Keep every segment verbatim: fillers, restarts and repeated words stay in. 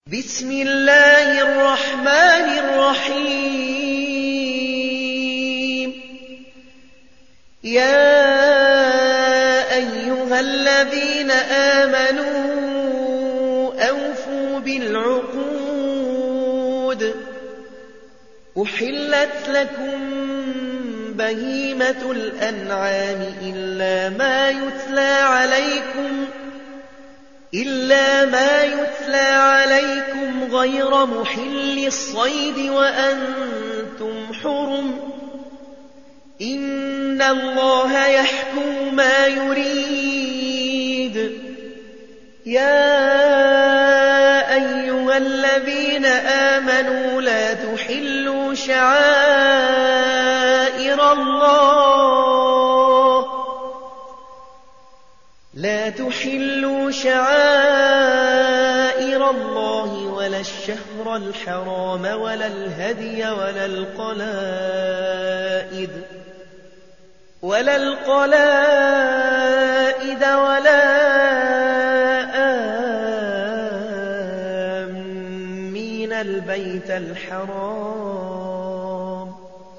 بسم الله الرحمن الرحيم يا أيها الذين آمنوا أوفوا بالعقود أحلت لكم بهيمة الأنعام إلا ما يتلى عليكم إلا ما يتلى عليكم غير محل الصيد وأنتم حرم إن الله يحكم ما يريد يا أيها الذين آمنوا لا تحلوا شعائر الله لا تحلوا شعائر الله ولا الشهر الحرام ولا الهدي ولا القلائد ولا القلائد ولا آمين البيت الحرام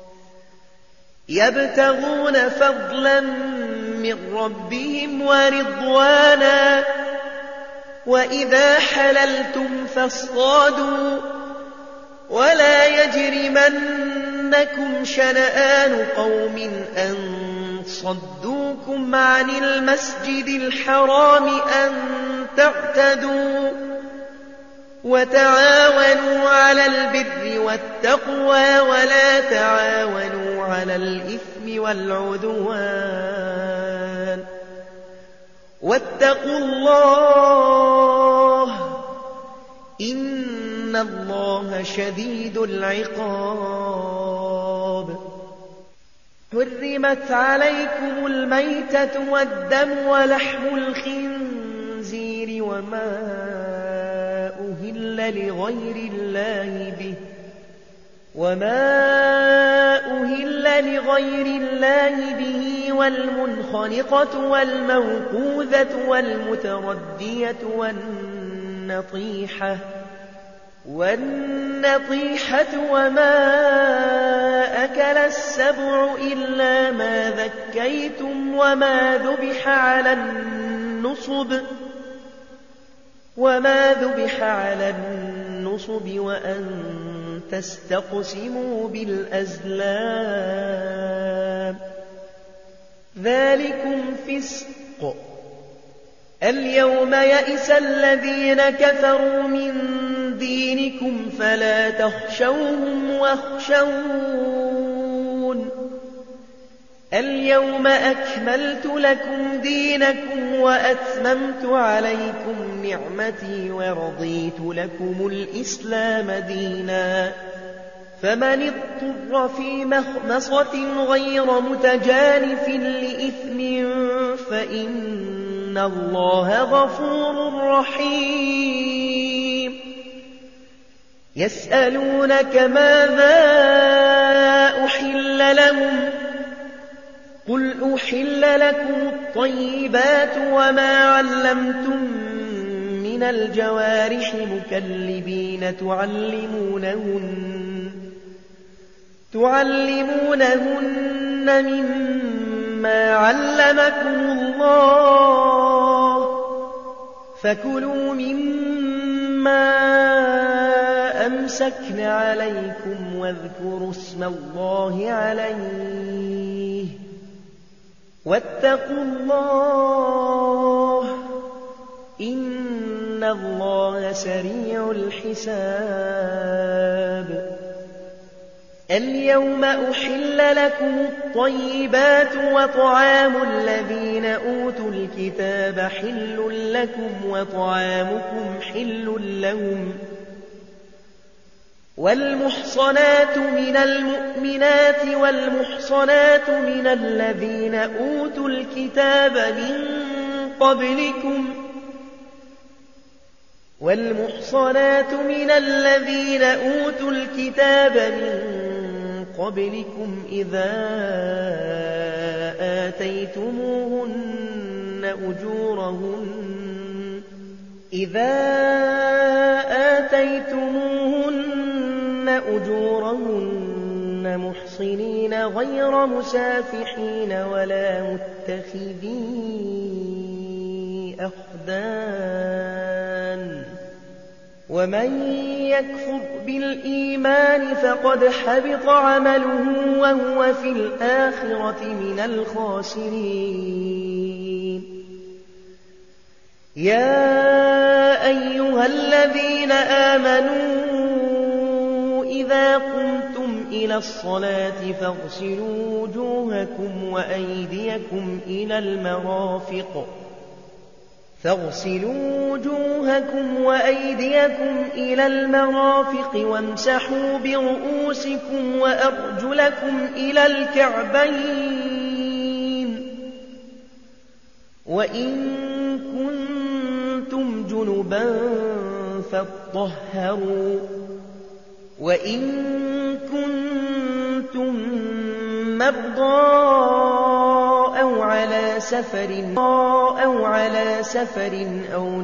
يبتغون فضلا من ربهم ورضوانا وإذا حللتم فاصطادوا ولا يجرمنكم شنآن قوم أن صدوكم عن المسجد الحرام أن تعتدوا وتعاونوا على البر والتقوى ولا تعاونوا على الإثم والعدوان واتقوا الله إن الله شديد العقاب حرمت عليكم الميتة والدم ولحم الخنزير وما أهل لغير الله به وما أهل لغير الله به والمنخنقة والموقوذة والمتردية والنطيحة والنطيحة وما أكل السبع إلا ما ذكيتم وما ذبح على النصب وما ذبح على النصب وأن تستقسموا بالأزلام ذلكم فسق اليوم يئس الذين كفروا من دينكم فلا تخشوهم واخشون اليوم أكملت لكم دينكم وأتممت عليكم نعمتي ورضيت لكم الإسلام دينا فمن اضطر في مخمصة غير متجانف لإثم فإن الله غفور رحيم يسألونك ماذا أحل لهم قل أحل لكم الطيبات وما علمتم من الجوارح مكلبين تعلمونهن تعلمونهن مما علمكم الله فكلوا مما أمسكن عليكم واذكروا اسم الله عليه واتقوا الله إن الله سريع الحساب اليوم أحل لكم الطيبات وطعام الذين أوتوا الكتاب حل لكم وطعامكم حل لهم والمحصنات من المؤمنات والمحصنات من الذين أوتوا الكتاب من قبلكم والمحصنات من الذين أوتوا الكتاب من قبلكم إذا آتيتموهن أجورهن إذا آتيتموهن أجورهن محصنين غير مسافحين ولا متخذي أخدان ومن يكفر بالإيمان فقد حبط عمله وهو في الآخرة من الخاسرين. يا أيها الذين آمنوا إذا قمتم إلى الصلاة فاغسلوا وجوهكم وأيديكم إلى المرافق فاغسلوا وجوهكم وأيديكم إلى المرافق وامسحوا برؤوسكم وأرجلكم إلى الكعبين وإن كنتم جنبا فاطهروا وإن كنتم مرضى أو على سفر أو على سفر أو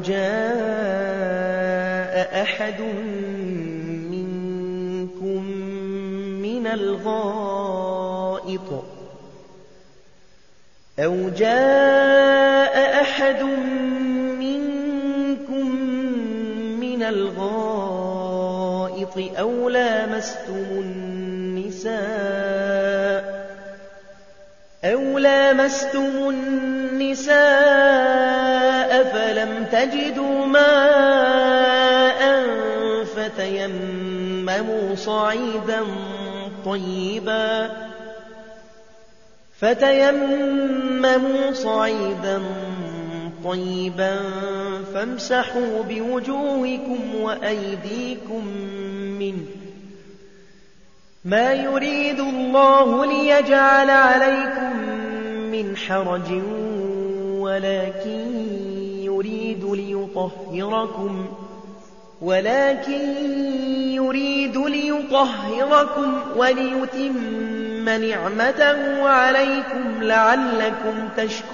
جاء أحد منكم من الغائط أو جاء أحد منكم من الغائط أو لامستم النساء أو لامستم النساء فلم تجدوا ماء فتيمموا صعيدا طيبا فتيمموا صعيدا طيبا فامسحوا بوجوهكم وأيديكم منه ما يريد الله ليجعل عليكم من حرج ولكن يريد ليطهركم ولكن يريد ليطهركم وليتم نعمته عليكم لعلكم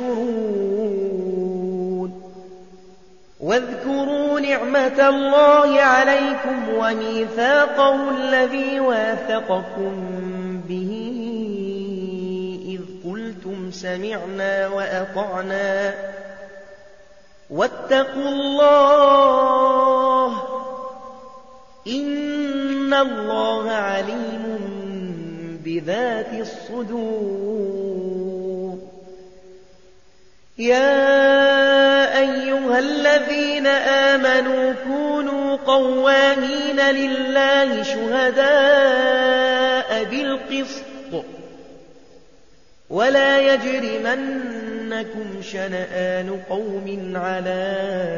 تشكرون. واذكروا نعمة الله عليكم وميثاقه الذي واثقكم به إذ قلتم سمعنا وأطعنا واتقوا الله إن الله عليم بذات الصدور. يا أيها الذين آمنوا كونوا قوامين لله شهداء بالقسط ولا يجرمنكم شنآن قوم على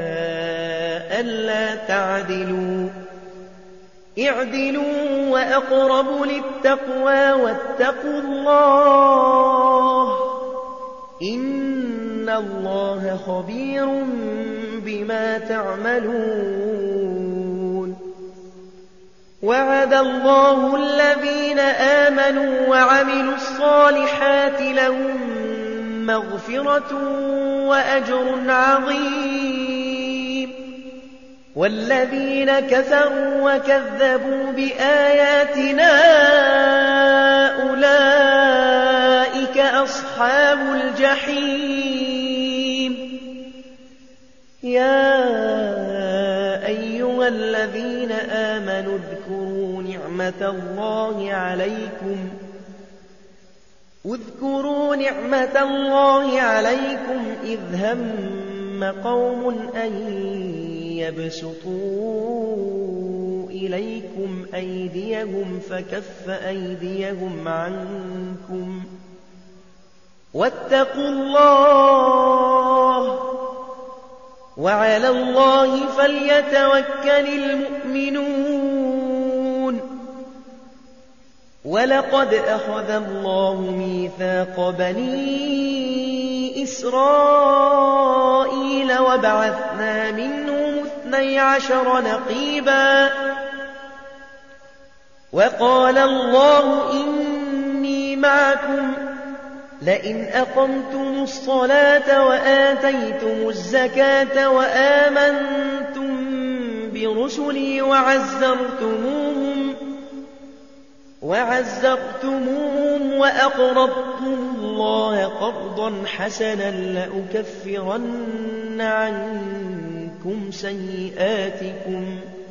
ألا تعدلوا اعدلوا وأقرب للتقوى واتقوا الله إن الله خبير بما تعملون. وعد الله الذين آمنوا وعملوا الصالحات لهم مغفرة وأجر عظيم. والذين كفروا وكذبوا بآياتنا أولئك أصحاب الجحيم. يا أيها الذين آمنوا اذكروا نعمة الله عليكم اذكروا نعمة الله عليكم إذ هم قوم أن يبسطوا إليكم أيديهم فكف أيديهم عنكم واتقوا الله وعلى الله فليتوكل المؤمنون. ولقد أخذ الله ميثاق بني إسرائيل وبعثنا منهم اثني عشر نقيبا وقال الله إني معكم لئن أقمتم الصلاة وآتيتم الزكاة وآمنتم برسلي وعزرتموهم وعزرتموهم وأقرضتم الله قرضا حسنا لأكفرن عنكم سيئاتكم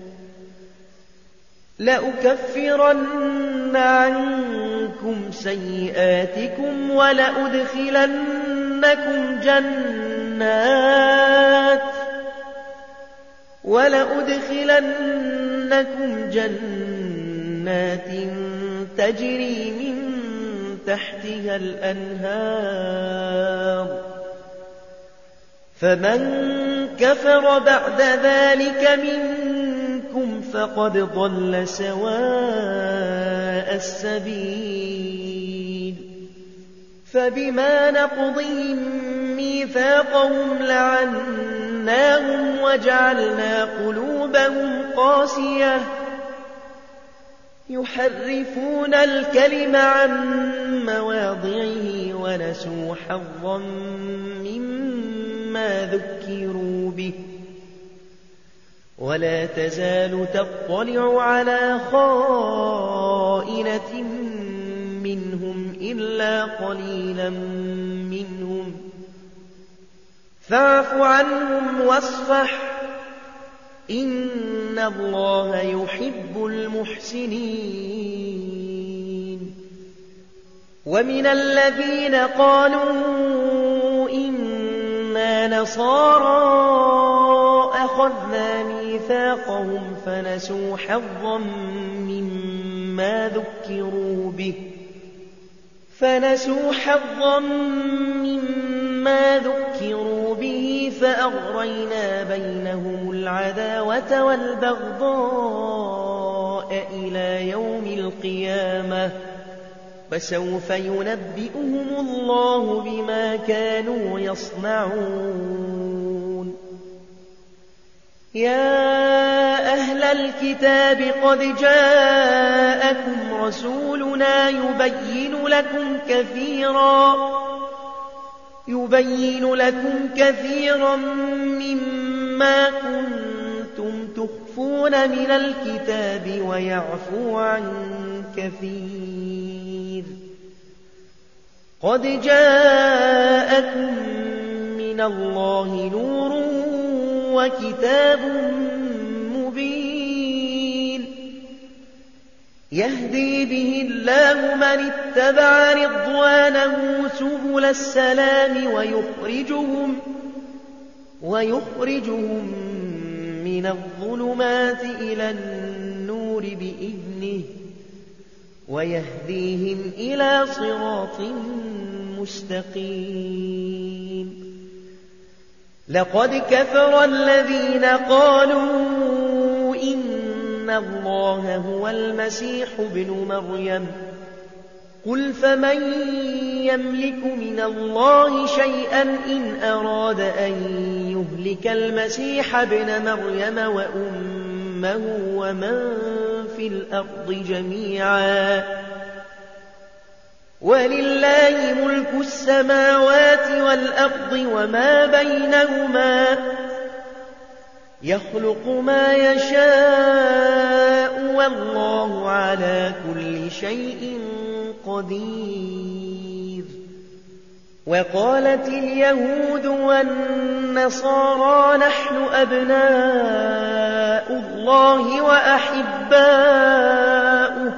لأكفرن عنكم سيئاتكم ولأدخلنكم جنات ولأدخلنكم جنات تجري من تحتها الأنهار فمن كفر بعد ذلك منكم فقد ضل سواء السبيل فبما نقضهم ميثاقهم لعناهم وجعلنا قلوبهم قاسية يحرفون الكلم عن مواضعه ونسوا حظا مما ذكروا به ولا تزال تطلع على خائنة منهم إلا قليلا منهم فاعف عنهم واصفح إن الله يحب المحسنين ومن الذين قالوا إنا نصارى أخذنا ميثاقهم فنسوا حظا مما ذكروا به فنسوا حظا مما ذكروا به فأغرينا بينهم العداوة والبغضاء إلى يوم القيامة فسوف ينبئهم الله بما كانوا يصنعون يا أهل الكتاب قد جاءكم رسولنا يبين لكم كثيرا يبين لكم كثيرا مما كنتم تخفون من الكتاب ويعفو عن كثير قد جاءكم من الله نور وكتاب مبين يهدي به الله من اتبع رضوانه سبل السلام ويخرجهم ويخرجهم من الظلمات إلى النور بإذنه ويهديهم إلى صراط مستقيم لقد كفر الذين قالوا إن الله هو المسيح ابن مريم قل فمن يملك من الله شيئا إن أراد أن يهلك المسيح ابن مريم وأمه ومن في الأرض جميعا ولله ملك السماوات والأرض وما بينهما يخلق ما يشاء والله على كل شيء قدير وقالت اليهود والنصارى نحن أبناء الله وأحباؤه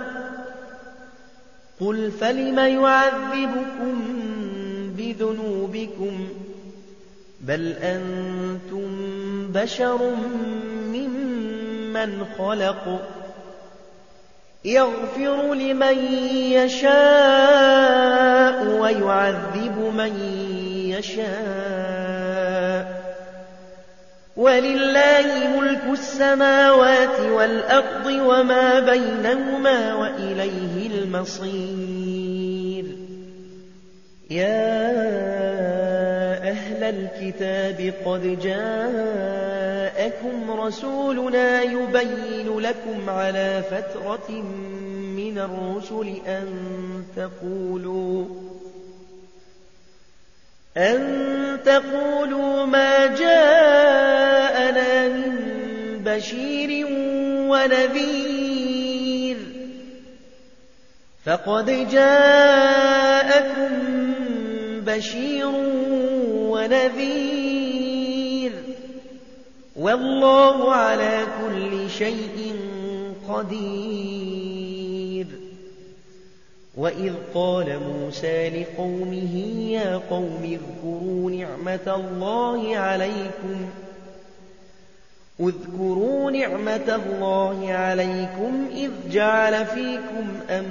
قل فلم يعذبكم بذنوبكم بل أنتم بشر ممن خلق يغفر لمن يشاء ويعذب من يشاء ولله ملك السماوات والأرض وما بينهما وإليه المصير يا أهل الكتاب قد جاءكم رسولنا يبين لكم على فترة من الرسل أن تقولوا أن تقولوا ما جاءنا من بشير ونذير فقد جاءكم بشير ونذير والله على كل شيء قدير. وإذ قال موسى لقومه يا قوم اذكروا نعمة الله عليكم اذكروا نعمة الله عليكم إذ جعل فيكم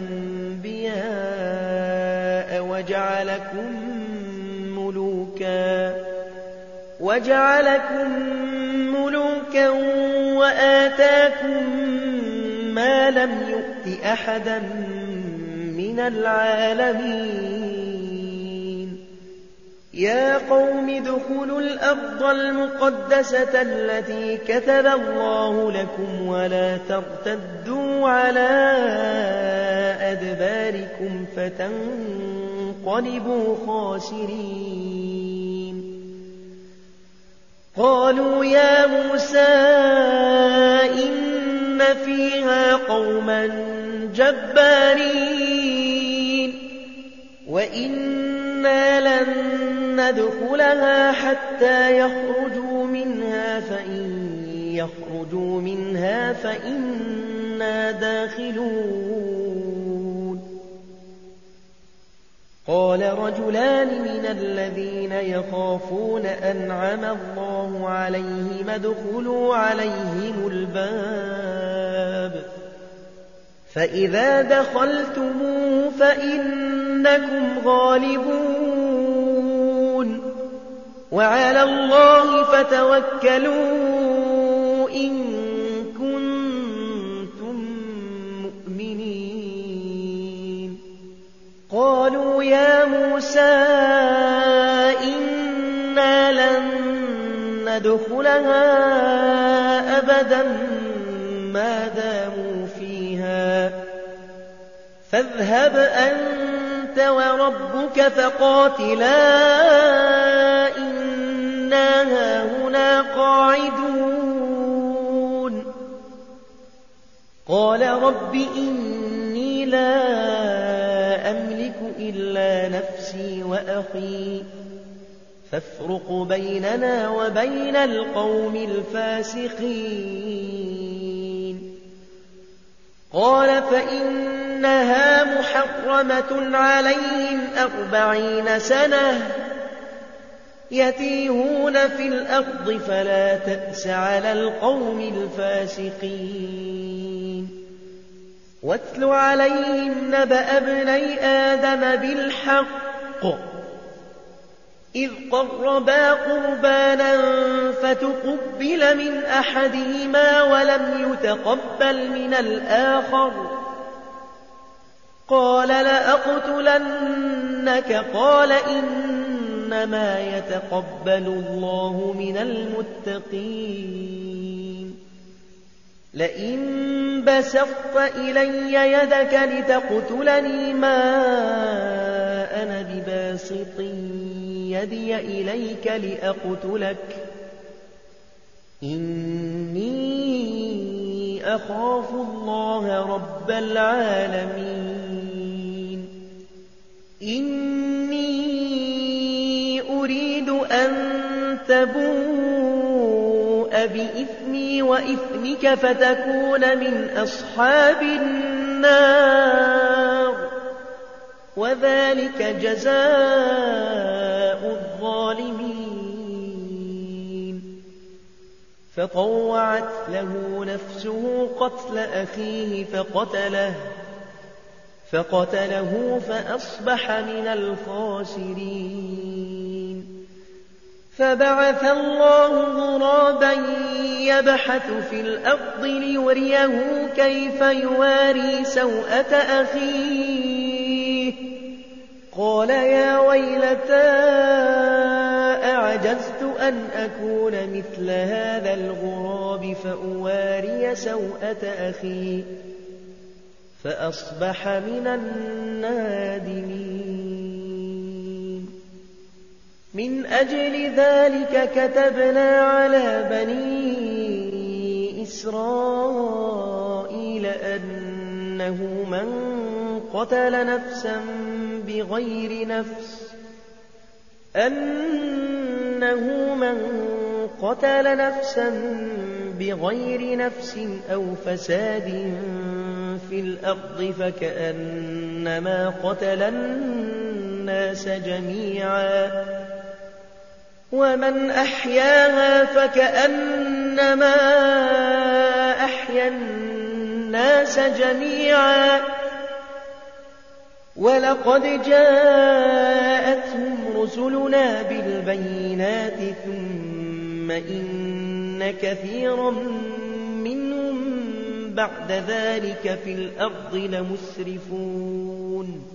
أنبياء وجعلكم ملوكا وجعلكم ملوكا وآتاكم ما لم يؤت أحدا من العالمين. يا قوم ادخلوا الأرض المقدسة التي كتب الله لكم ولا ترتدوا على أدباركم فتنقلبوا خاسرين. قالوا يا موسى إن فيها قوما جبارين وإنا لن ندخلها حتى يخرجوا منها فإن يخرجوا منها فإنا داخلون. قال رجلان من الذين يخافون أنعم الله عليهم ادخلوا عليهم الباب فإذا دخلتموه فإنكم غالبون وعلى الله فتوكلوا إن كنتم مؤمنين. قالوا يا موسى إنا لن ندخلها أبدا ما داموا فيها فاذهب أنت وربك فقاتلا إنا هاهنا قاعدون. قال رب إني لا أملك إلا نفسي وأخي فافرق بيننا وبين القوم الفاسقين. قال فإنها محرمة عليهم أربعين سنة يتيهون في الأرض فلا تأس على القوم الفاسقين. واتل عليهم نبأ ابني آدم بالحق إذ قربا قربانا فتقبل من أحدهما ولم يتقبل من الآخر قال لأقتلنك قال إنما يتقبل الله من المتقين. لئن بسطت إلي يدك لتقتلني ما أنا بباسط يدي إليك لأقتلك إني أخاف الله رب العالمين. إني أريد أن تبوء بإثمي وإثمك فتكون من أصحاب النار وذلك جزاء الظالمين. فطوعت له نفسه قتل أخيه فقتله فقتله فأصبح من الخاسرين. فبعث الله غرابا يبحث في الأرض ليريه كيف يواري سوءة أخيه قال يا ويلتى أعجزت أن أكون مثل هذا الغراب فأواري سوءة أخي فأصبح من النادمين. من أجل ذلك كتبنا على بني إسرائيل أنه من قتل نفسا بغير نفس أنه من قتل نفسا بغير نفس أو فساد في الأرض فكأنما قتل الناس جميعا ومن أحياها فكأنما أحيا الناس جميعا ولقد جاءتهم رسلنا بالبينات ثم إن كثيرا منهم بعد ذلك في الأرض لمسرفون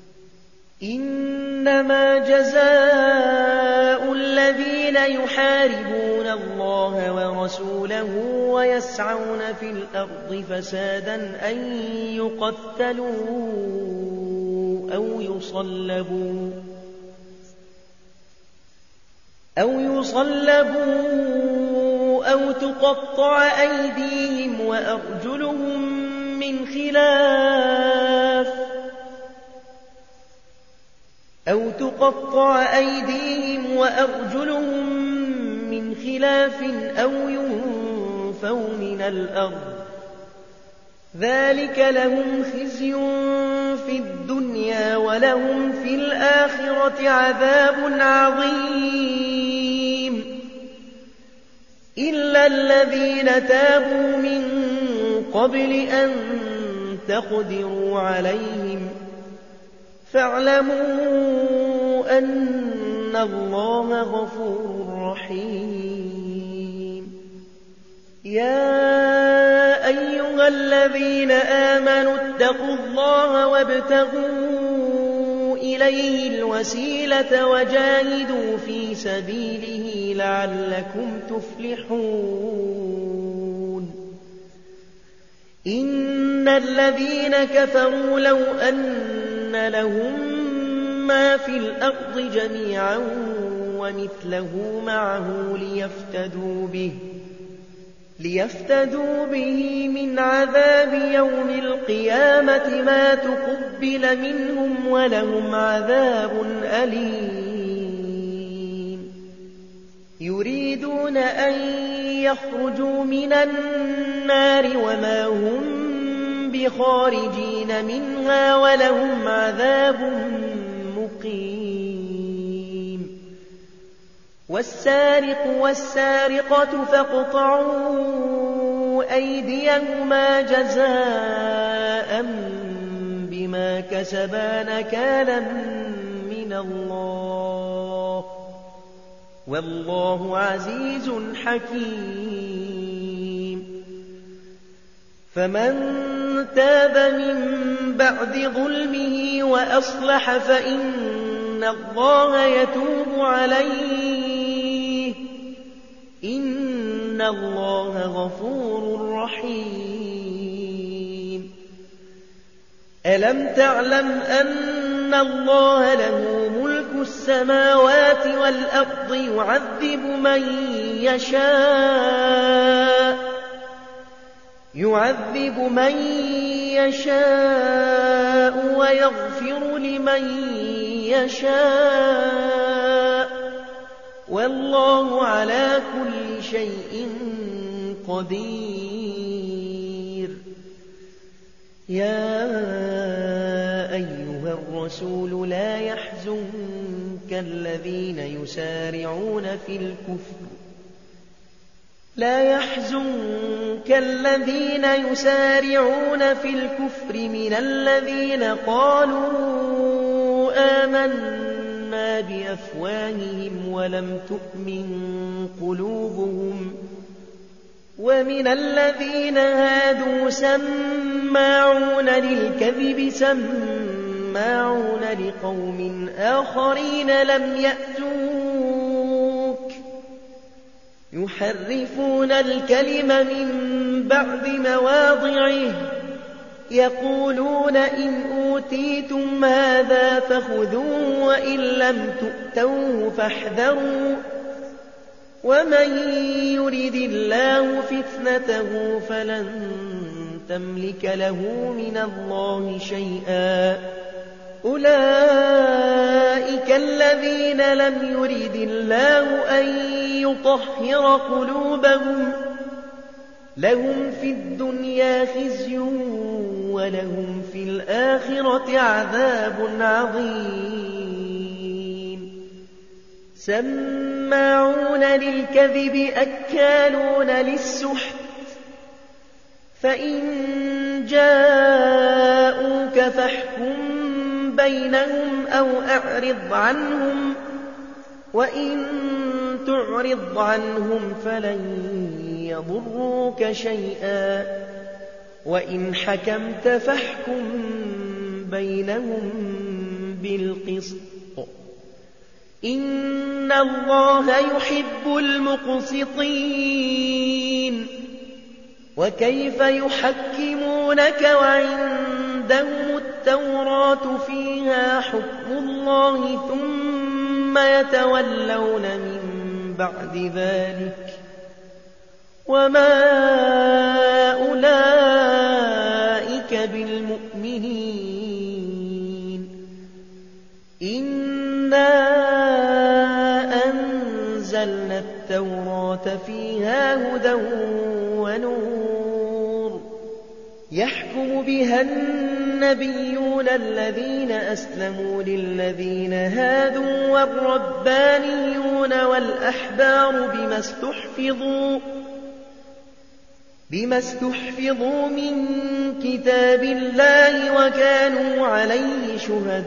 إنما جزاء الذين يحاربون الله ورسوله ويسعون في الأرض فسادا أن يقتلوا أو يصلبوا أو يصلبوا أو تقطع أيديهم وأرجلهم من خلاف أو تقطع أيديهم وأرجلهم من خلاف أو ينفوا من الأرض ذلك لهم خزي في الدنيا ولهم في الآخرة عذاب عظيم إلا الذين تابوا من قبل أن تقدروا عليهم فاعلموا أن الله غفور رحيم يا أيها الذين آمنوا اتقوا الله وابتغوا إليه الوسيلة وجاهدوا في سبيله لعلكم تفلحون إن الذين كفروا لو أن لهم ما في الأرض جميعا ومثله معه ليفتدوا به ليفتدوا به من عذاب يوم القيامة ما تقبل منهم ولهم عذاب أليم يريدون أن يخرجوا من النار وما هم بخارجين منها ولهم عذاب مقيم والسارق والسارقة فاقطعوا أيديهما جزاء بما كسبا نكالا من الله والله عزيز حكيم فمن تاب من بعد ظلمه وأصلح فإن الله يتوب عليه إن الله غفور رحيم ألم تعلم أن الله له ملك السماوات والأرض يعذب من يشاء يعذب من يشاء ويغفر لمن يشاء والله على كل شيء قدير يا أيها الرسول لا يحزنك الذين يسارعون في الكفر لا يحزنك الذين يسارعون في الكفر من الذين قالوا آمنا بأفواههم ولم تؤمن قلوبهم ومن الذين هادوا سماعون للكذب سماعون لقوم آخرين لم يأتوك يحرفون الكلم من بعد مواضعه يقولون إن أوتيتم هذا فخذوه وإن لم تؤتوه فاحذروا ومن يرد الله فتنته فلن تملك له من الله شيئا أولئك الذين لم يرد الله أن يطهر قلوبهم لهم في الدنيا خزي ولهم في الآخرة عذاب عظيم سماعون للكذب أكالون للسحت فإن جاءوك فاحكم بينهم أو أعرض عنهم وإن تعرض عنهم فلن يضروك شيئا وإن حكمت فاحكم بينهم بالقسط إن الله يحب المقسطين وكيف يحكمونك وعندهم التوراة فيها حكم الله ثم يتولون من بعد ذلك وما أولئك بالمؤمنين إنا أنزلنا التوراة فيها هدى ونور يحكم بها النبيون الذين أسلموا للذين هادوا والربانيون والأحبار بما استحفظوا بما استحفظوا من كتاب الله وكانوا عليه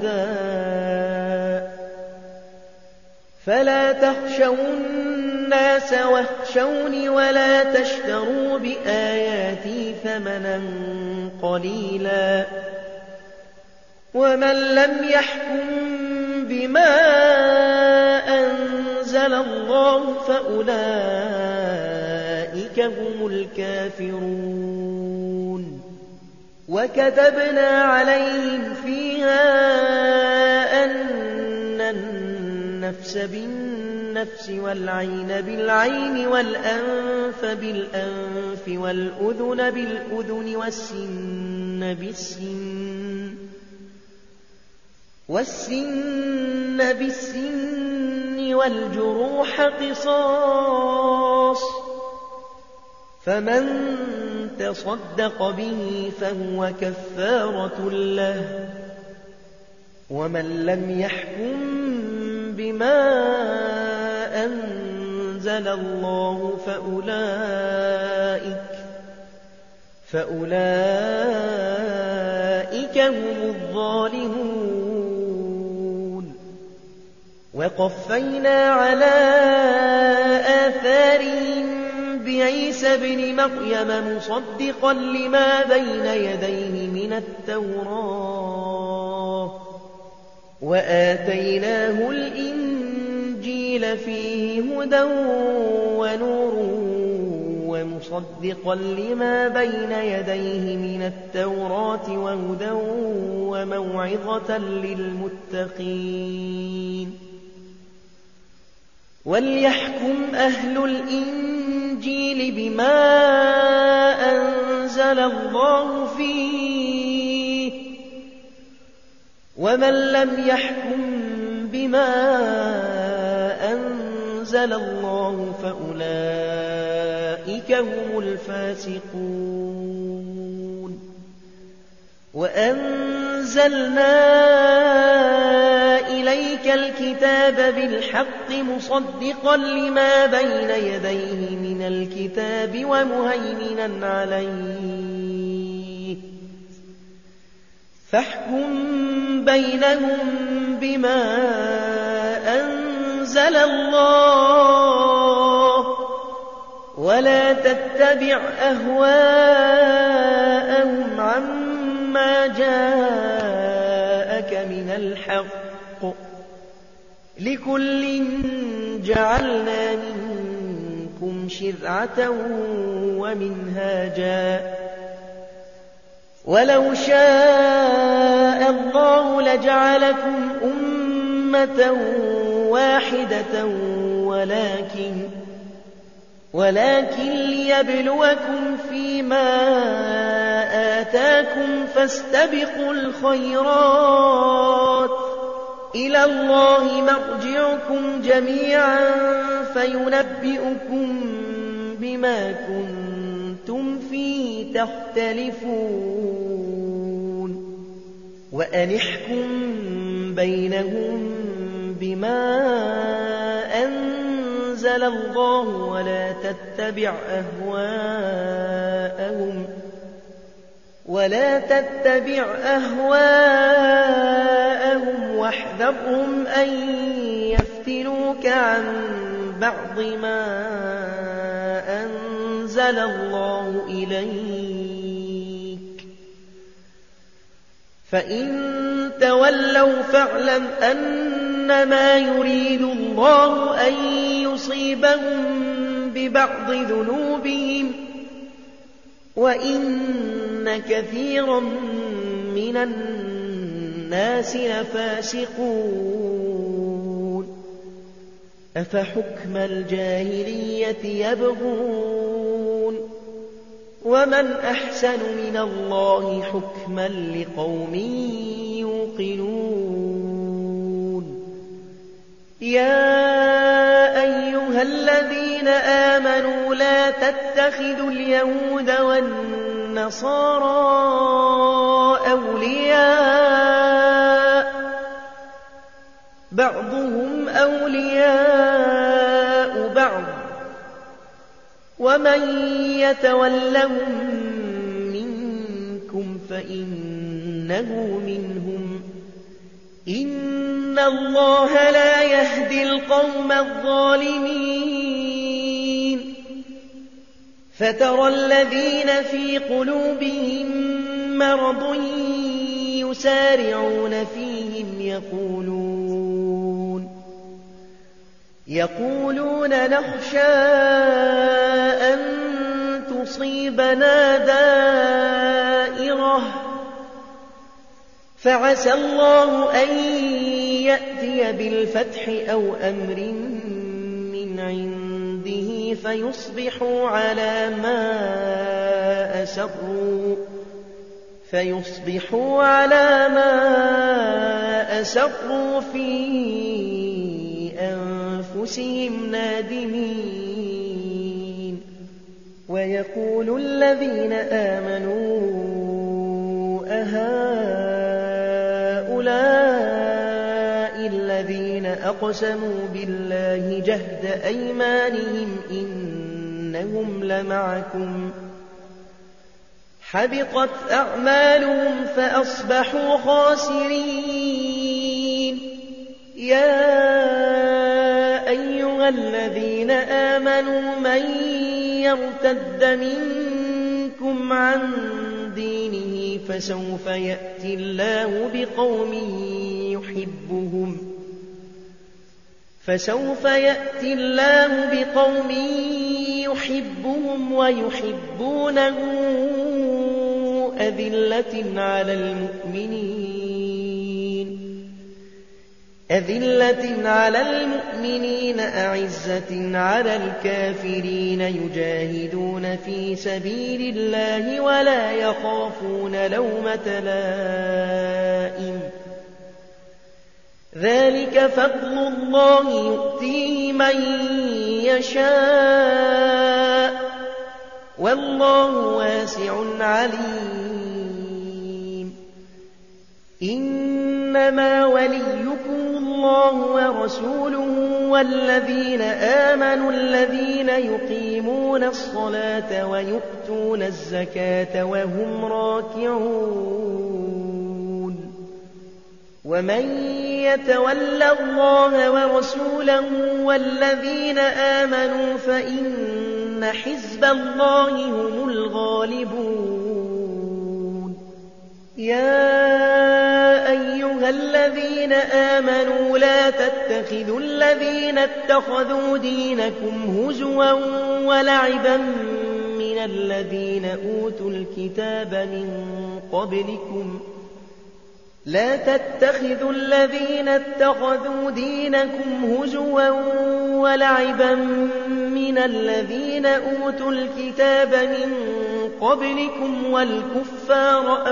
شهداء فلا تخشوا الناس واخشوني ولا تشتروا بآياتي ثمنا قليلا ومن لم يحكم بما أنزل الله فأولئك هم الكافرون وكتبنا عليهم فيها أن النفس بالنفس والعين بالعين والأنف بالأنف والأذن بالأذن والسن بالسن والسن بالسن والجروح قصاص فمن تصدق به فهو كفارة له ومن لم يحكم بما أنزل الله فأولئك فأولئك هم الظالمون وقفينا على آثارهم بعيسى ابن مريم مصدقا لما بين يديه من التوراة وآتيناه الإنجيل فيه هدى ونور ومصدقا لما بين يديه من التوراة وهدى وموعظة للمتقين وليحكم أهل الإنجيل بما أنزل الله فيه ومن لم يحكم بما أنزل الله فأولئك هم الفاسقون وأنزلنا إليك الكتاب بالحق مصدقا لما بين يديه من الكتاب ومهيمنا عليه فاحكم بينهم بما أنزل الله ولا تتبع أهواءهم عما جاءك من الحق لكل جعلنا منكم شرعة ومنهاجا ولو شاء الله لجعلكم أمة واحدة ولكن ولكن ليبلوكم فيما آتاكم فاستبقوا الخيرات إلى الله مرجعكم جميعا فينبئكم بما كنتم فيه تختلفون وأن احكم بينهم بما أنزل الله ولا تتبع أهواءهم ولا تتبع أهواءهم واحذرهم أن يفتنوك عن بعض ما أنزل الله إليك فإن تولوا فاعلم أنما يريد الله أن يصيبهم ببعض ذنوبهم وإن كثيرا من الناس لفاسقون أفحكم الجاهلية يبغون ومن أحسن من الله حكما لقوم يوقنون يا أيها الذين آمنوا لا تتخذوا اليهود والنصارى أولياء بعضهم أولياء بعض ومن يتولهم منكم فإنه منهم إن الله لا يهدي القوم الظالمين فترى الذين في قلوبهم مرض يسارعون فيهم يقولون يقولون نخشى أن تصيبنا دائرة فعسى الله أن يأتي بالفتح أو أمر من عنده فيصبحوا على ما أسروا فيصبحوا على ما أسروا في أنفسهم نادمين ويقول الذين آمنوا أهؤلاء الذين أقسموا بالله جهد أيمانهم إنهم لمعكم حبطت أعمالهم فأصبحوا خاسرين يا أيها الذين آمنوا من يرتد منكم عن دينه فسوف يأتي الله بقوم يحبهم فسوف يأتي الله بقوم يحبهم ويحبونه أذلة على المؤمنين أذلة على المؤمنين أعزة على الكافرين يجاهدون في سبيل الله ولا يخافون لومة لائم ذلك فضل الله يؤتيه من يشاء والله واسع عليم إنما وليكم الله ورسوله والذين آمنوا الذين يقيمون الصلاة ويؤتون الزكاة وهم راكعون ومن يتول الله ورسوله والذين آمنوا فإن حزب الله هم الغالبون يا أيها الذين آمنوا لا تتخذوا الذين اتخذوا دينكم هزوا ولعبا من الذين أوتوا الكتاب من قبلكم لا تتخذوا الذين اتخذوا دينكم هزوا ولعبا من الذين أوتوا الكتاب من قبلكم والكفار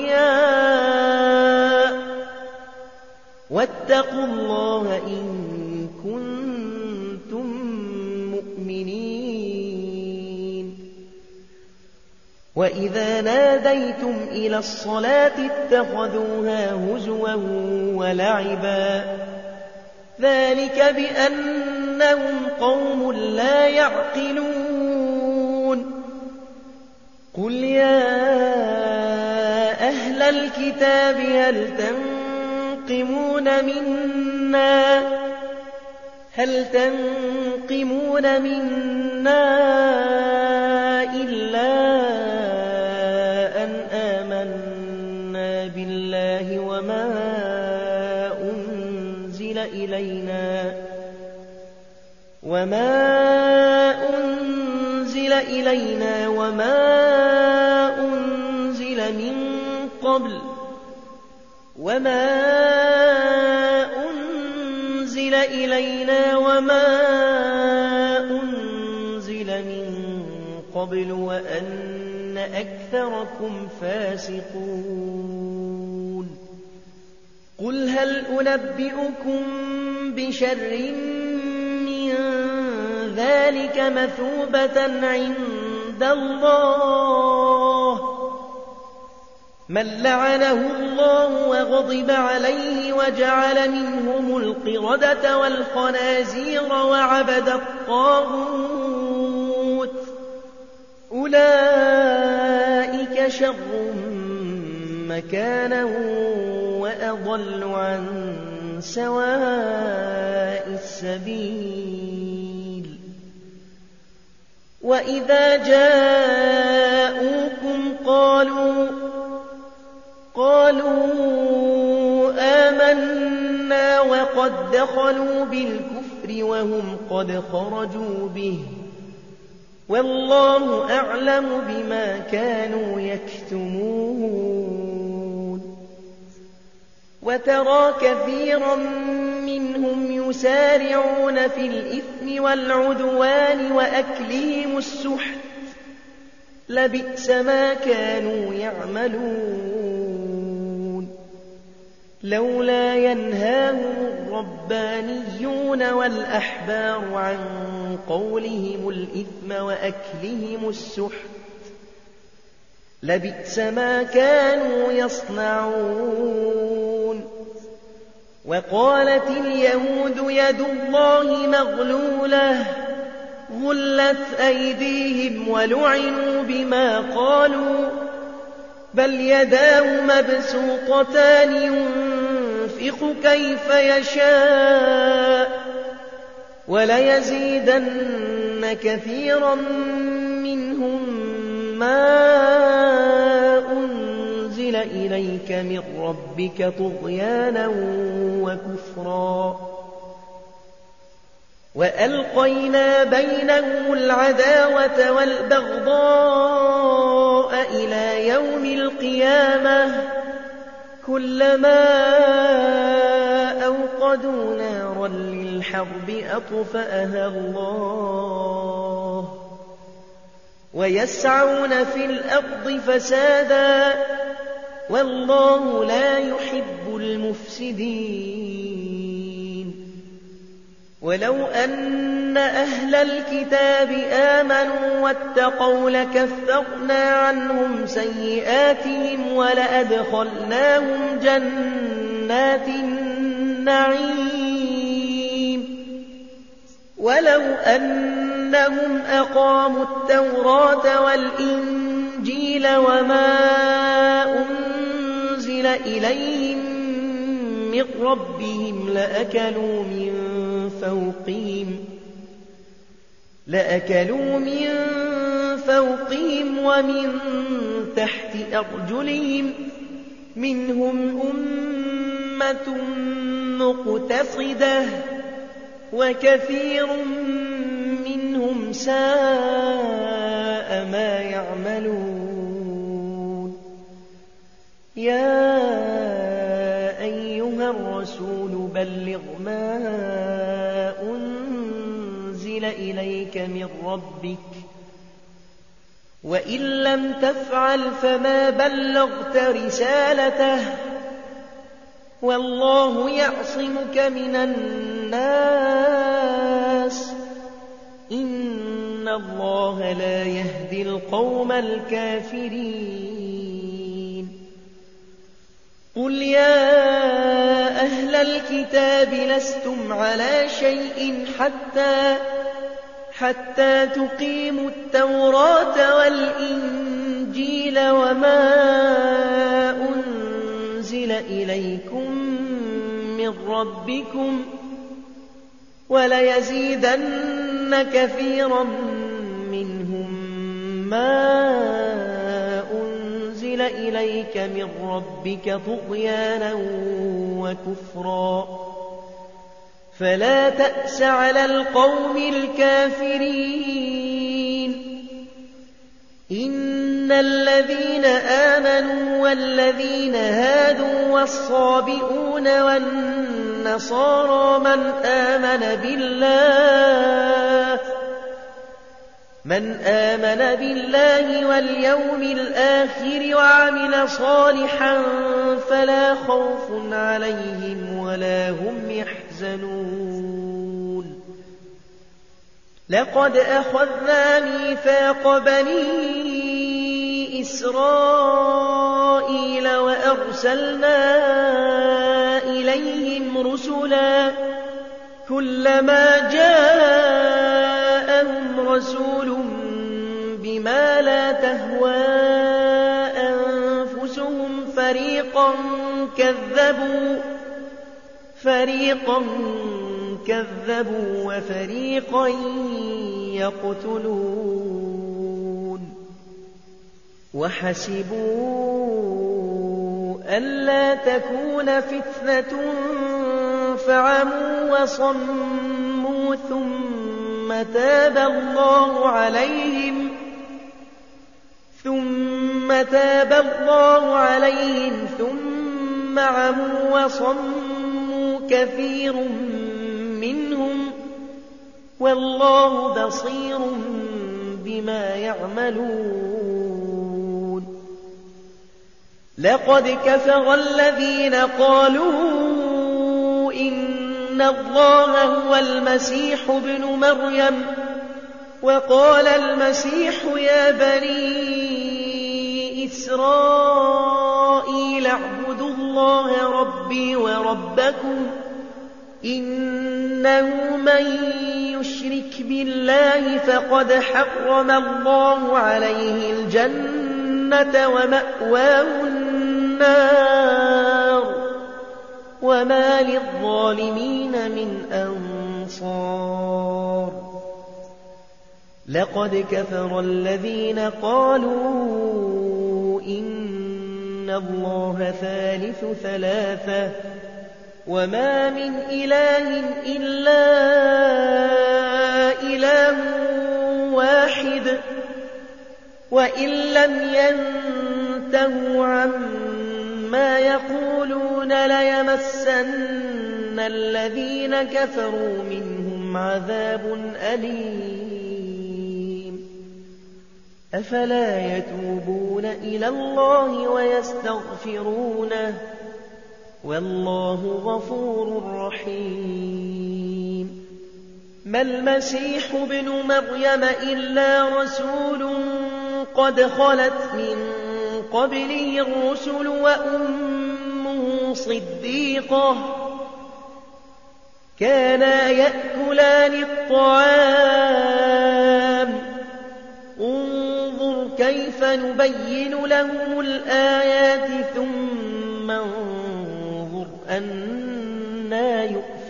أولياء واتقوا الله إن كنتم مؤمنين. وإذا ناديتم إلى الصلاة اتخذوها هزوا ولعبا ذلك بأنهم قوم لا يعقلون. قل يا أهل الكتاب هل تنقمون منا هل تنقمون منا إلا أن آمنا بالله وما أنزل إلينا وما أنزل إلينا وما أنزل من قبل وما أنزل إلينا وما أنزل من قبل وأن أكثركم فاسقون. قل هل أنبئكم بشر من ذلك مثوبة عند الله من لعنه الله وغضب عليه وجعل منهم القردة والخنازير وعبد الطاغوت أولئك شر مكانا وأضل عن سواء السبيل. وإذا جاءوكم قالوا قالوا آمنا وقد دخلوا بالكفر وهم قد خرجوا به والله أعلم بما كانوا يكتمون. وترى كثيرا منهم يسارعون في الإثم والعدوان وأكلهم السحت لبئس ما كانوا يعملون. لولا ينهاهم الربانيون والأحبار عن قولهم الإثم وأكلهم السحت لبئس ما كانوا يصنعون. وقالت اليهود يد الله مغلولة غلت أيديهم ولعنوا بما قالوا بل يداه مبسوطتان ينفق كيف يشاء وليزيدن كثيرا منهم ما أنزل إليك من ربك طغيانا وكفرا. وألقينا بينهم العداوة والبغضاء إلى يوم القيامة كلما أوقدوا نارا للحرب أطفأها الله ويسعون في الأرض فسادا والله لا يحب المفسدين. ولو أن أهل الكتاب آمنوا واتقوا لكفرنا عنهم سيئاتهم ولأدخلناهم جنات النعيم. ولو أنهم أقاموا التوراة والإنجيل وما أنزل إليهم من ربهم لأكلوا من فوقهم لأكلوا من فوقهم ومن تحت أرجلهم منهم أمة مقتصدة وكثير منهم ساء ما يا أيها الرسول بلغ ما أنزل إليك من ربك وإن لم تفعل فما بلغت رسالته والله يعصمك من الناس إن الله لا يهدي القوم الكافرين قل يا أهل الكتاب لستم على شيء حتى حتى تقيموا التوراة والإنجيل وما أنزل إليكم من ربكم وليزيدن كثيرا منهم ما أنزل إليك من ربك طغيانا وكفرا فلا تأس على القوم الكافرين إن الذين آمنوا والذين هادوا والصابئون والنصارى من آمن بالله من آمن بالله واليوم الآخر وعمل صالحا فلا خوف عليهم ولا هم يحزنون لقد أخذنا ميثاق بني إسرائيل وأرسلنا إليهم رسلا كلما جاءهم رسول بما لا تهوى أنفسهم فريقا كذبوا فريقا كذبوا وفريقا يقتلون وحسبوا ألا تكون فتنة فعموا وصموا ثم تاب الله عليهم ثم تاب الله عليهم ثم عموا وصموا كثير منهم والله بصير بما يعملون لقد كفر الذين قالوا إن الله هو المسيح ابن مريم وقال المسيح يا بني إسرائيل اعبدوا الله ربي وربكم إنه من يشرك بالله فقد حرم الله عليه الجنة ومأواه النار وما للظالمين من أنصار لقد كفر الذين قالوا إن الله ثالث ثلاثة وما من إله إلا إله واحد وإن لم ينتهوا عما يقولون ليمسن الذين كفروا منهم عذاب أليم أفلا يتوبون إلى الله ويستغفرونه والله غفور رحيم ما المسيح ابن مريم إلا رسول قد خلت من قبله الرسل وأمه صديقة كانا يأكلان الطعام انظر كيف نبين لهم الآيات ثم انظر أنا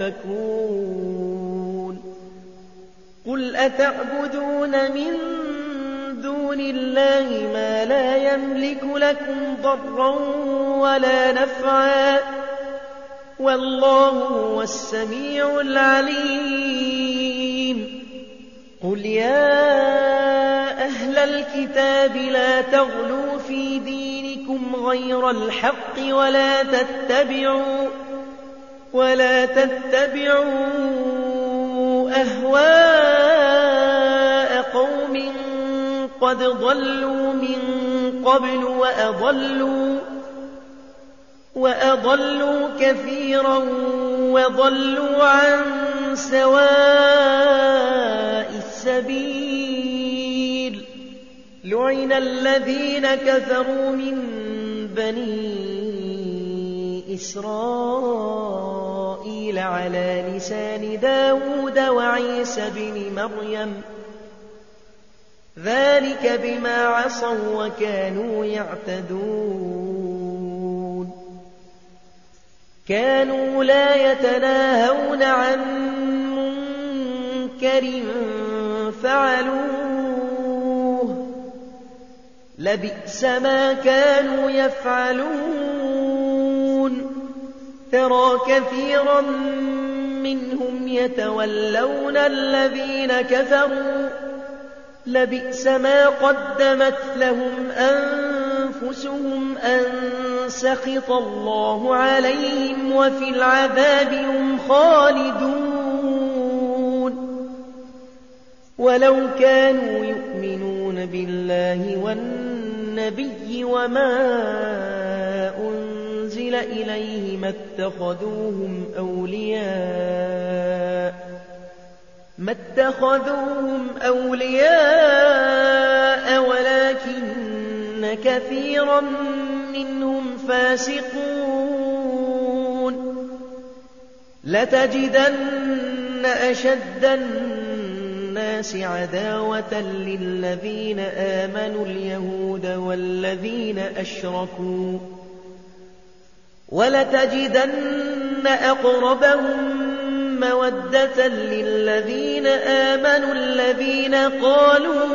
يؤفكون قل أتعبدون من دون الله ما لا يملك لكم ضرا ولا نفعا والله هو السميع العليم قل يا أهل الكتاب لا تغلوا في دينكم غير الحق ولا تتبعوا ولا تتبعوا أهواء قوم قد ضلوا من قبل وأضلوا وأضلوا كثيرا وضلوا عن سواء السبيل. لعن الذين كفروا من بني إسرائيل على لسان داود وعيسى بن مريم ذلك بما عصوا وكانوا يعتدون. كانوا لا يتناهون عن منكر فعلوه لبئس ما كانوا يفعلون. ترى كثيرا منهم يتولون الذين كفروا لبئس ما قدمت لهم أنفسهم أن سخط الله عليهم وفي العذاب هم خالدون. ولو كانوا يؤمنون بالله والنبي وما أنزل إليه ما اتخذوهم أولياء ما اتخذوهم أولياء ولكن كثيرا منهم فاسقون. لتجدن أشد الناس عداوة للذين آمنوا اليهود والذين أشركوا ولتجدن أقربهم مودة للذين آمنوا الذين قالوا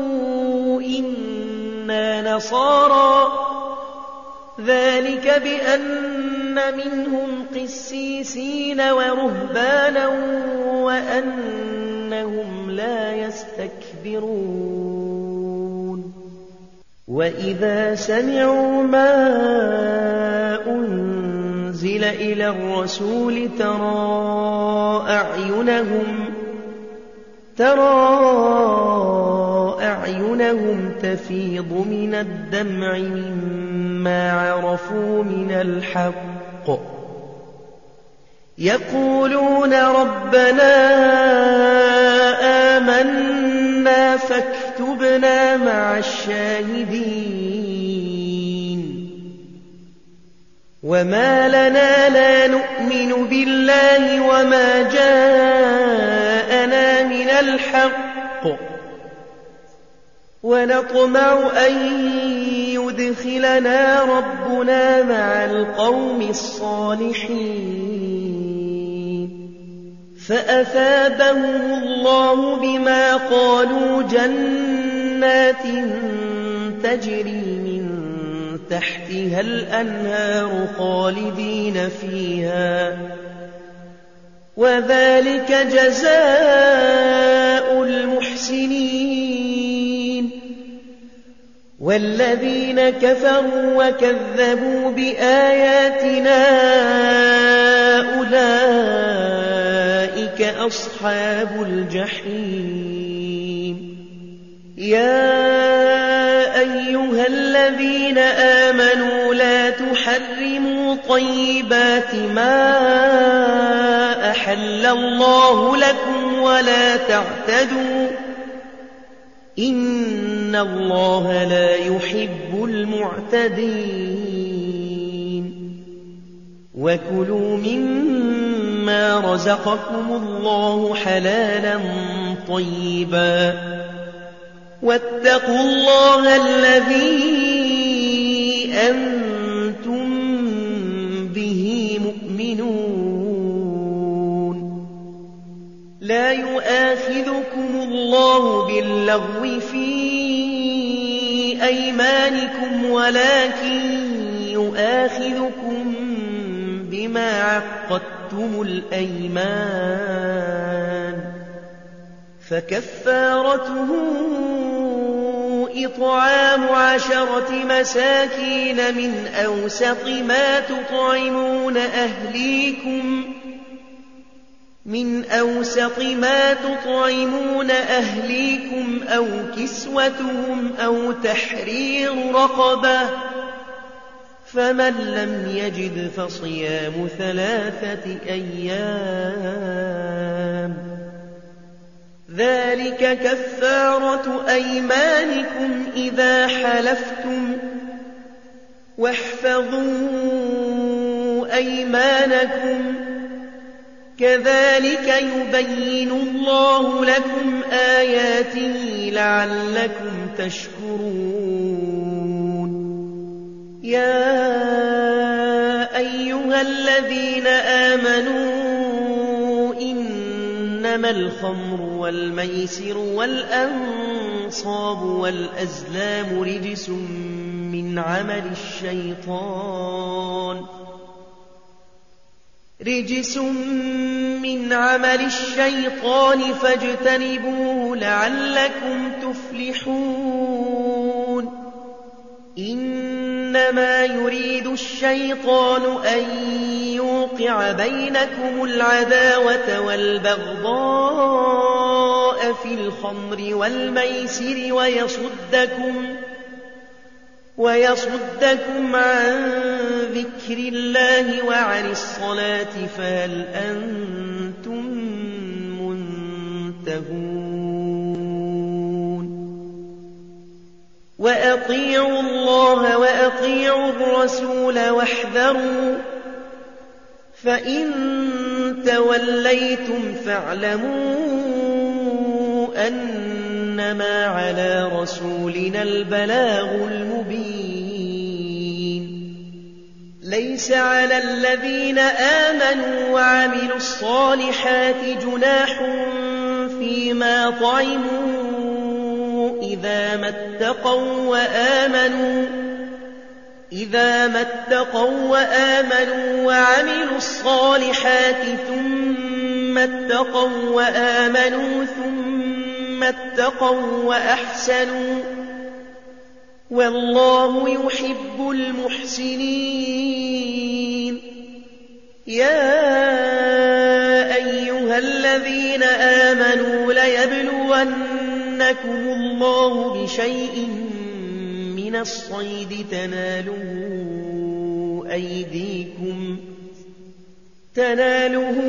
إنا نصارى ذلك بأن منهم قسيسين ورهبانا وأنهم لا يستكبرون. وإذا سمعوا ما أنزل إلى الرسول ترى أعينهم ترى أعينهم تفيض من الدمع مما عرفوا من الحق يقولون ربنا آمنا فاكتبنا مع الشاهدين. وما لنا لا نؤمن بالله وما جاءنا من الحق ونطمع أن يدخلنا ربنا مع القوم الصالحين. فأثابهم الله بما قالوا جنات تجري من تحتها الأنهار خالدين فيها وذلك جزاء المحسنين. والذين كفروا وكذبوا بآياتنا أولئك أصحاب الجحيم. يا أيها الذين آمنوا لا تحرموا طيبات ما أحل الله لكم ولا تعتدوا إن الله لا يحب المعتدين. وكلوا مما رزقكم الله حلالا طيبا واتقوا الله الذي أنتم به مؤمنون. لا يؤاخذكم الله باللغو في أيمانكم ولكن يؤاخذكم بما عقدتم الأيمان فكفارته إطعام عشرة مساكين من أوسط ما تطعمون أهليكم من أوسط ما تطعمون أهليكم أو كسوتهم أو تحرير رقبة فمن لم يجد فصيام ثلاثة أيام ذلك كفارة أيمانكم إذا حلفتم واحفظوا أيمانكم كذلك يبين الله لكم آياته لعلكم تشكرون يا أيها الذين آمنوا إنما الخمر والميسر والأنصاب والأزلام رجس من عمل الشيطان رجس من عمل الشيطان فاجتنبوه لعلكم تفلحون إنما يريد الشيطان أن يوقع بينكم العداوة والبغضاء في الخمر والميسر ويصدكم ويصدكم عن ذكر الله وعن الصلاة فهل أنتم منتهون وأطيعوا الله وأطيعوا الرسول واحذروا فإن توليتم فاعلموا أنما على رسولنا البلاغ المبين ليس على الذين آمنوا وعملوا الصالحات جناح فيما طعموا إذا ما اتقوا وآمنوا إذا ما اتقوا وآمنوا وعملوا الصالحات ثم اتقوا وآمنوا ثم اتقوا وأحسنوا والله يحب المحسنين يا أيها الذين آمنوا ليبلونكم الله بشيء من الصيد تناله أيديكم تناله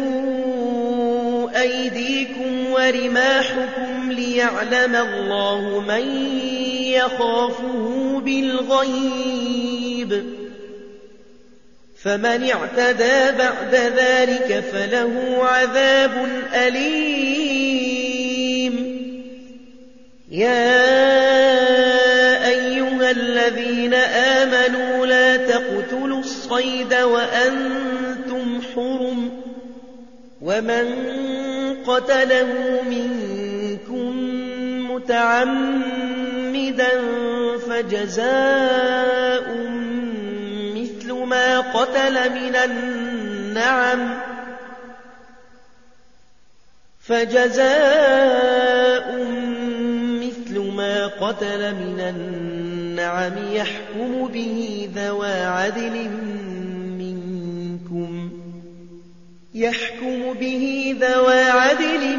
أيديكم ورماحكم ليعلم الله من يخافه بالغيب فمن اعتدى بعد ذلك فله عذاب أليم يا أيها الذين آمنوا لا تقتلوا الصيد وأنتم حرم ومن قتله منكم متعمدا فجزاء مثل ما قتل من النعم فجزاء مثل ما قتل من النعم يحكم به ذوى عدل منكم يحكم به ذوى عدل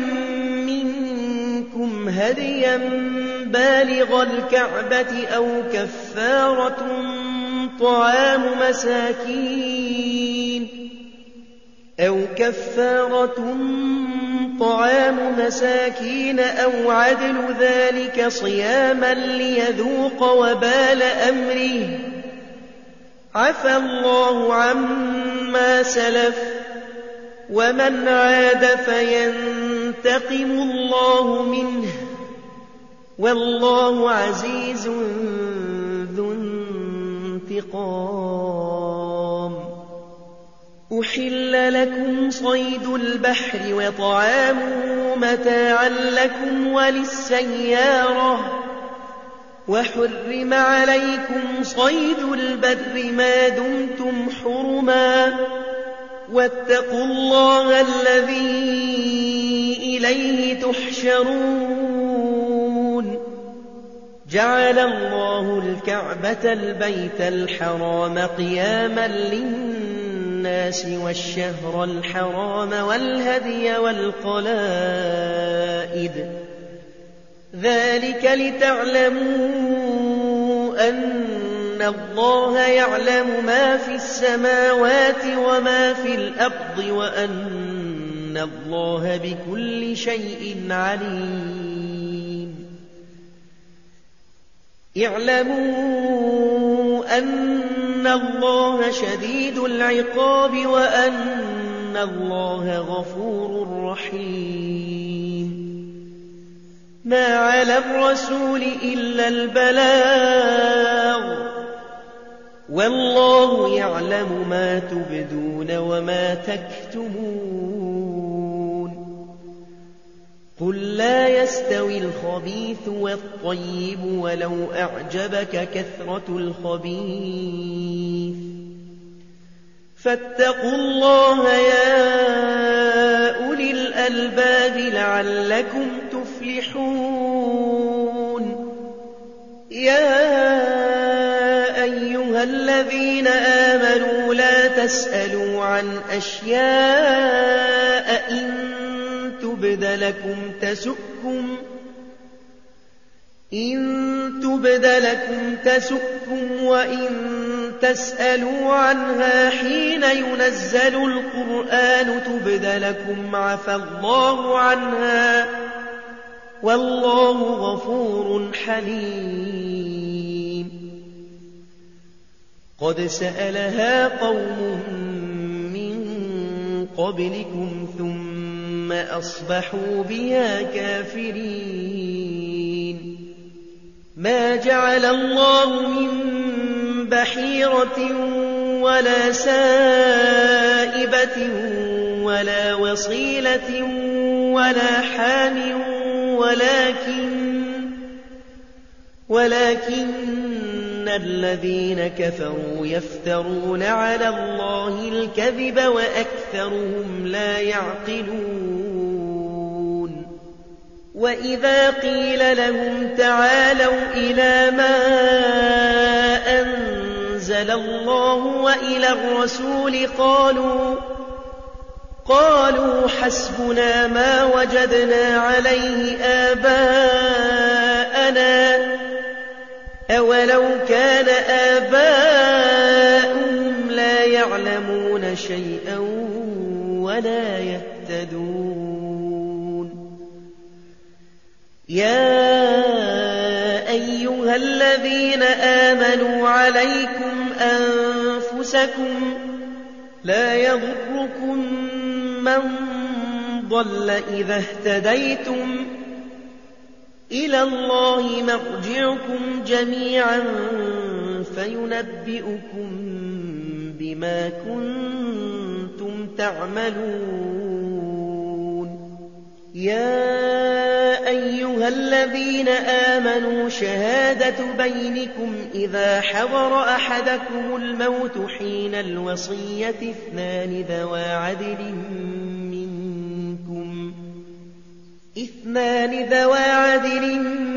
منكم هديا بالغ الكعبة أو كفارة طعام مساكين أو كفارة طعام مساكين أو عدل ذلك صياما ليذوق وبال أمره عفى الله عما سلف ومن عاد فينتقم الله منه والله عزيز ذو انتقام أحل لكم صيد البحر وطعامه متاعا لكم وللسيارة وحرم عليكم صيد البر ما دمتم حرما واتقوا الله الذي إليه تحشرون جعل الله الكعبة البيت الحرام قياما للناس والشهر الحرام والهدي والقلائد ذلك لتعلموا أن الله يعلم ما في السماوات وما في الأرض وأن الله بكل شيء عليم اعلموا أن الله شديد العقاب وأن الله غفور رحيم ما على الرسول إلا البلاغ والله يعلم ما تبدون وما تكتمون قل لا يستوي الخبيث والطيب ولو أعجبك كثرة الخبيث فاتقوا الله يا أولي الألباب لعلكم تفلحون يا أيها الذين آمنوا لا تسألوا عن أشياء إن تبد لكم تسؤكم إن تبد لكم تسؤكم وإن تسألوا عنها حين ينزل القرآن تبد لكم عفى الله عنها والله غفور حليم قد سألها قوم من قبلكم ثم أصبحوا بها كافرين ما جعل الله من بحيرة ولا سائبة ولا وصيلة ولا حام ولكن ولكن الذين كفروا يفترون على الله الكذب وأكثرهم لا يعقلون وإذا قيل لهم تعالوا إلى ما أنزل الله وإلى الرسول قالوا قالوا حسبنا ما وجدنا عليه آباءنا أولو كان آباؤهم لا يعلمون شيئا ولا يهتدون يا أيها الذين آمنوا عليكم أنفسكم لا يضركم من ضل إذا اهتديتم إلى الله مرجعكم جميعا فينبئكم بما كنتم تعملون يا أيها الذين آمنوا شهادة بينكم إذا حضر أحدكم الموت حين الوصية اثنان ذوى عدل منكم اثنان ذوى عدل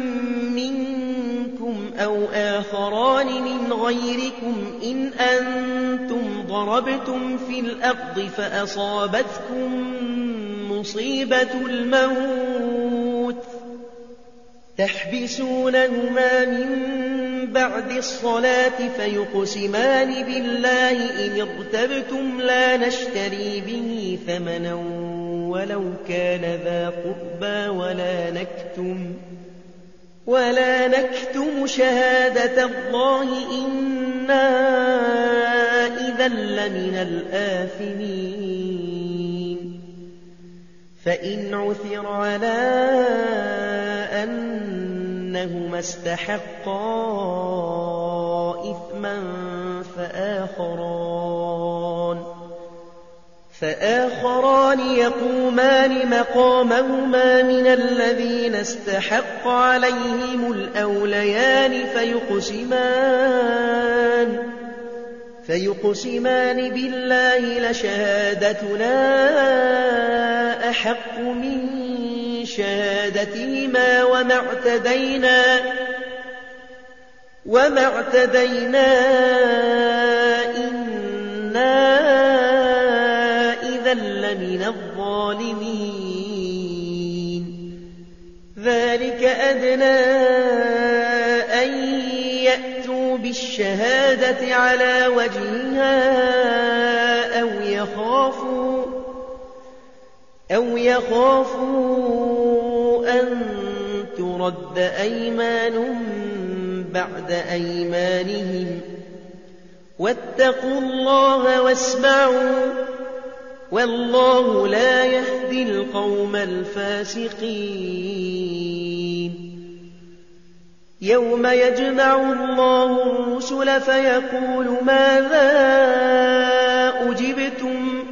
منكم أو آخران من غيركم إن أنتم ضربتم في الأرض فأصابتكم مصيبة الموت تحبسونهما من بعد الصلاة فيقسمان بالله إن ارتبتم لا نشتري به ثمنا ولو كان ذا قربى ولا نكتم ولا نكتم شهادة الله إنا إذا لمن الآثمين فإن عثر على أنهما استحقا إثما فآخران فآخران يقومان مقامهما من الذين استحق عليهم الأوليان فيقسمان فيقسمان بالله لشهادتنا أحق من شهادتهما وما اعتدينا وما اعتدينا إنا إذا لمن الظالمين ذلك أدنى أن يأتوا بالشهادة على وجهها أو يخافوا أو يخافوا أن ترد أيمان بعد أيمانهم واتقوا الله واسمعوا والله لا يهدي القوم الفاسقين يوم يجمع الله الرسل فيقول ماذا أجبتم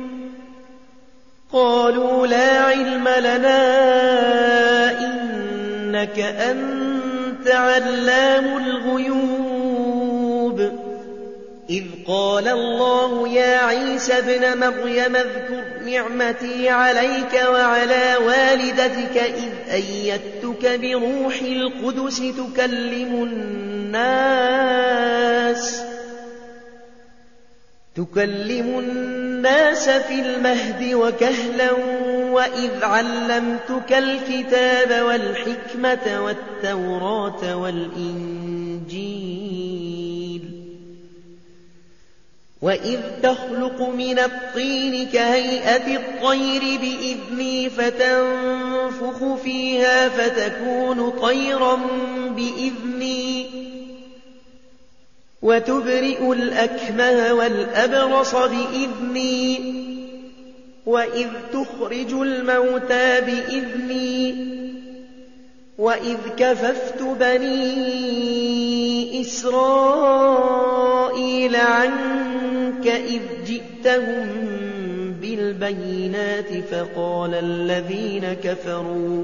قالوا لا علم لنا إنك أنت علام الغيوب إذ قال الله يا عيسى ابن مريم اذكر نعمتي عليك وعلى والدتك إذ أيدتك بروح القدس تكلم الناس تكلم الناس في المهد وكهلا وإذ علمتك الكتاب والحكمة والتوراة والإنجيل وإذ تخلق من الطين كهيئة الطير بإذني فتنفخ فيها فتكون طيرا بإذني وتبرئ الأكمه والأبرص بإذني وإذ تخرج الموتى بإذني وإذ كففت بني إسرائيل عنك إذ جئتهم بالبينات فقال الذين كفروا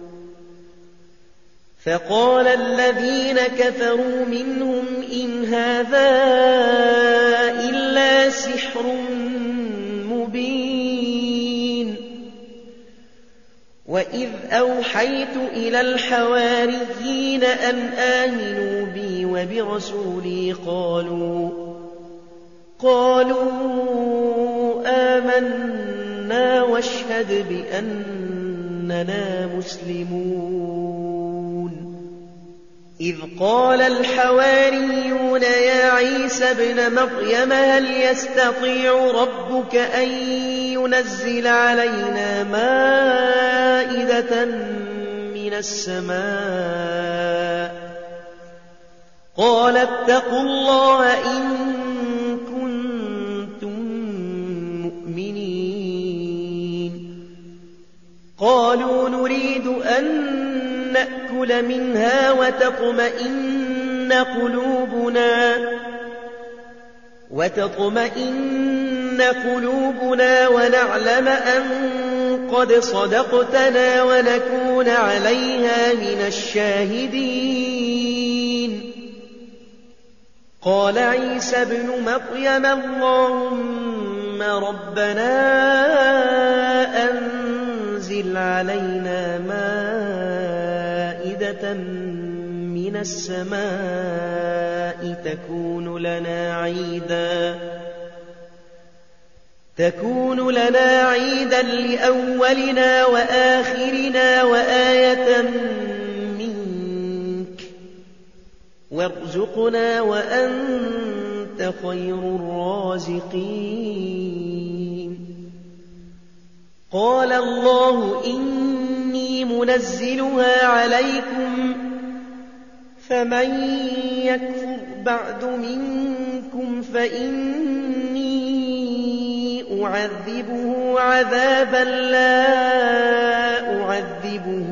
فقال الذين كفروا منهم إن هذا إلا سحر مبين وإذ أوحيت إلى الحواريين أن آمنوا بي وبرسولي قالوا قالوا آمنا واشهد بأننا مسلمون إذ قال الحواريون يا عيسى ابن مريم هل يستطيع ربك أن ينزل علينا مائدة من السماء قال اتقوا الله إن كنتم مؤمنين قالوا نريد أن نأكل منها وتطمئن قلوبنا وتطمئن قلوبنا ونعلم أن قد صدقتنا ونكون عليها من الشاهدين قال عيسى ابن مريم اللهم ربنا أنزل علينا مائدة من السماء تكون لنا عيدا تكون لنا عيدا لأولنا وآخرنا وآية منك وارزقنا وأنت خير الرازقين قال الله إني منزلها عليكم فمن يكفر بعد منكم فإني أعذبه عذابا لا أعذبه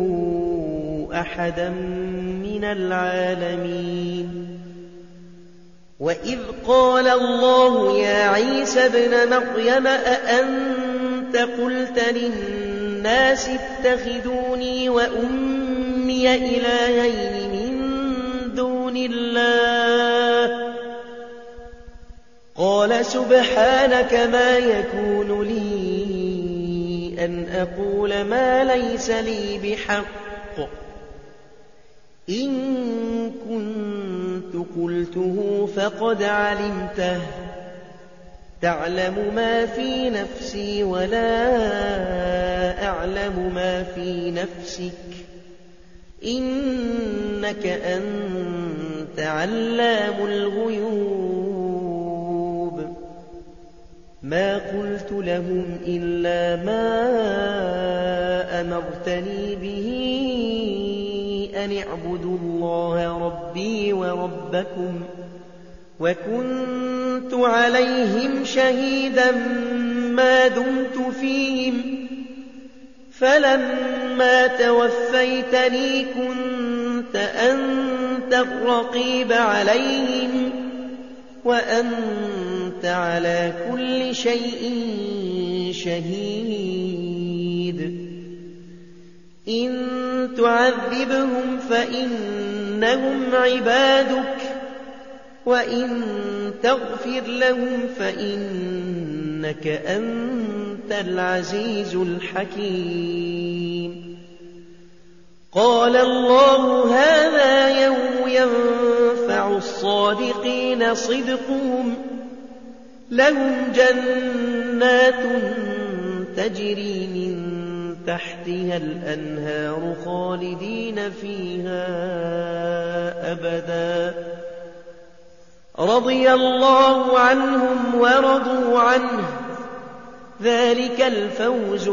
أحدا من العالمين وإذ قال الله يا عيسى ابن مريم أأنت قلت للناس اتخذوني وأمي إلهين من دون الله قال سبحانك ما يكون لي أن أقول ما ليس لي بحق إن كنت قلته فقد علمته تعلم ما في نفسي ولا أعلم ما في نفسك إنك أنت علام الغيوب ما قلت لهم إلا ما أمرتني به أن اعبدوا الله ربي وربكم وكنت عليهم شهيدا ما دمت فيهم فلما توفيتني كنت أنت الرقيب عليهم وأنت على كل شيء شهيد إن تعذبهم فإنهم عبادك وإن تغفر لهم فإنك أنت العزيز الحكيم قال الله هذا يوم ينفع الصادقين صدقهم لهم جنات تجري من تحتها الأنهار خالدين فيها أبدا رضي الله عنهم ورضوا عنه ذلك الفوز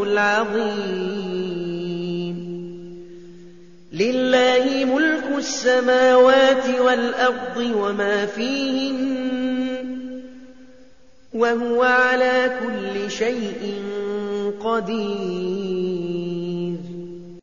العظيم لله ملك السماوات والأرض وما فيهن وهو على كل شيء قدير